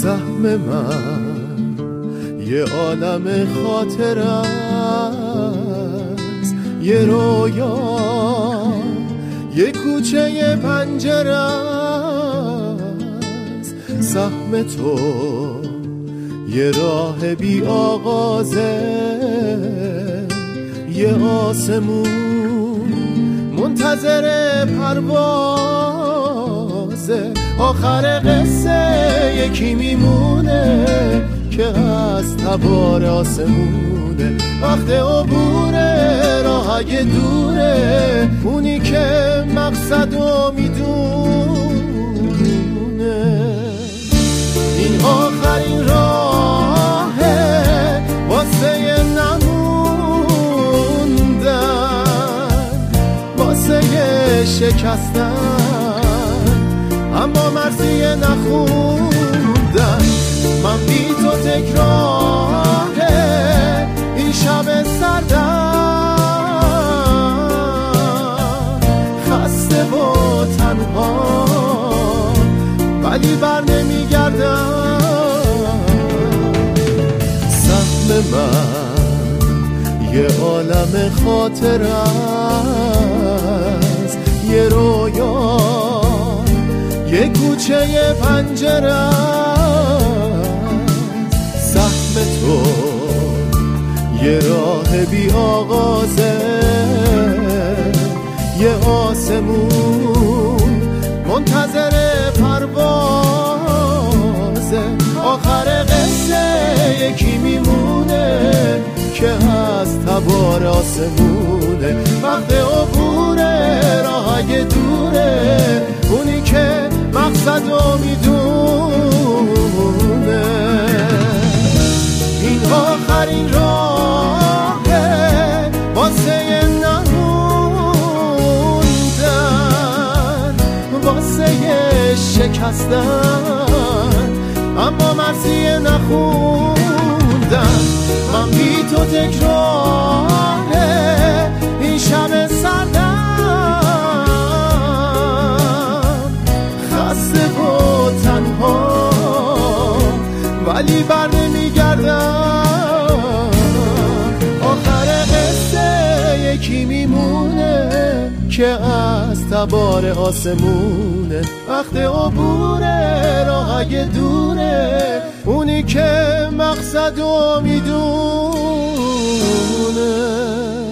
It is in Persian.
سهم من یه عالم خاطر است، یه رویا، یه کوچه، یه پنجره است. سهم تو یه راه بی آغازه، یه آسمون منتظر پروازه. آخر قصه یکی میمونه که از تبار آسمونه. وقت عبوره راه اگه دوره، اونی که مقصدو میدونه. این آخرین راهه واسه نموندن، واسه شکستن، اما مرثیه نخوندن. من بی تو تکراره این شب سردم، خسته و تنها ولی بر نمیگردم. سهم من یه عالم خاطر است، یه رویا، یه کوچه، یه پنجره است. سهم تو یه راه بی آغازه، یه آسمون منتظر پروازه. آخر قصه یکی میمونه که از تبار آسمونه. وقت عبوره راه اگه دوره، اونی که مقصدو میدونه. این آخرین راهه واسه نموندن، واسه شکستن، اما مرثیه نخوندن. من بی تو تکراره این شب سردم، خسته و تنها ولی بر نمیگردم. آخر قصه یکی میمونه که از تبار آسمونه. وقت عبوره راه اگه دوره، اونی که مقصدو میدونه.